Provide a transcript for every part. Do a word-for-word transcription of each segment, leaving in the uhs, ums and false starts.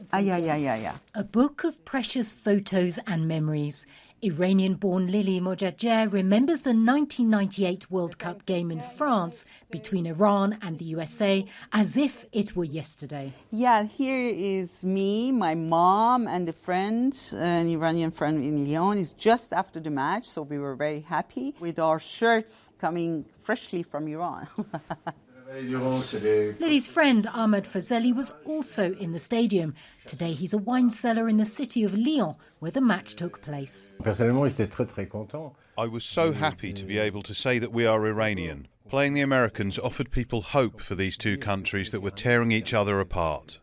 Ah, yeah, yeah, yeah, yeah. A book of precious photos and memories. Iranian-born Lily Mojadjeh remembers the nineteen ninety-eight World Cup game in France between Iran and the U S A as if it were yesterday. Yeah, here is me, my mom, and a friend, an Iranian friend in Lyon. It's just after the match, so we were very happy with our shirts coming freshly from Iran. Lily's friend Ahmed Fazeli was also in the stadium. Today he's a wine cellar in the city of Lyon, where the match took place. I was so happy to be able to say that we are Iranian. Playing the Americans offered people hope for these two countries that were tearing each other apart.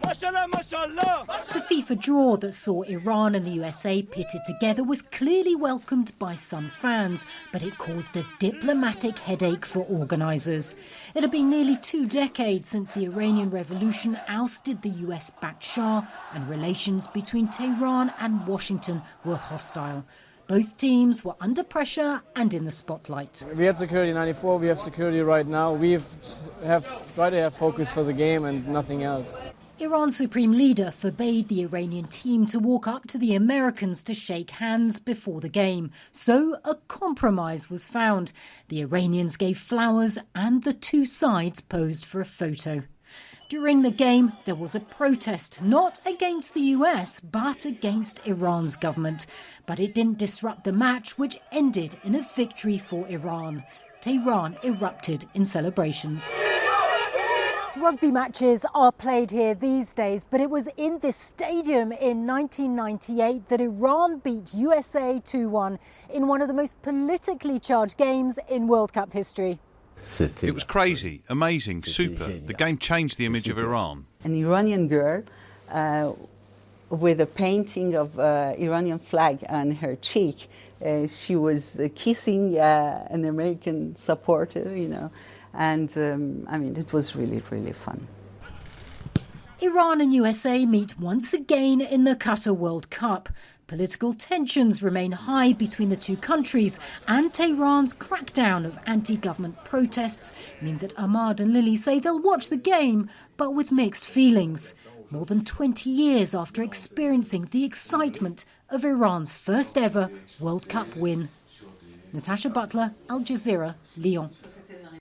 The FIFA draw that saw Iran and the U S A pitted together was clearly welcomed by some fans, but it caused a diplomatic headache for organisers. It had been nearly two decades since the Iranian Revolution ousted the U S-backed Shah, and relations between Tehran and Washington were hostile. Both teams were under pressure and in the spotlight. We had security in ninety-four, we have security right now. We have tried to have focus for the game and nothing else. Iran's supreme leader forbade the Iranian team to walk up to the Americans to shake hands before the game. So a compromise was found. The Iranians gave flowers and the two sides posed for a photo. During the game, there was a protest, not against the U S, but against Iran's government. But it didn't disrupt the match, which ended in a victory for Iran. Tehran erupted in celebrations. Rugby matches are played here these days, but it was in this stadium in nineteen ninety-eight that Iran beat U S A two one in one of the most politically charged games in World Cup history. It was crazy, amazing, super. The game changed the image of Iran. An Iranian girl uh, with a painting of uh, Iranian flag on her cheek. Uh, she was uh, kissing uh, an American supporter, you know. And, um, I mean, it was really, really fun. Iran and U S A meet once again in the Qatar World Cup. Political tensions remain high between the two countries, and Tehran's crackdown of anti-government protests mean that Ahmad and Lily say they'll watch the game, but with mixed feelings. More than twenty years after experiencing the excitement of Iran's first ever World Cup win. Natasha Butler, Al Jazeera, Lyon.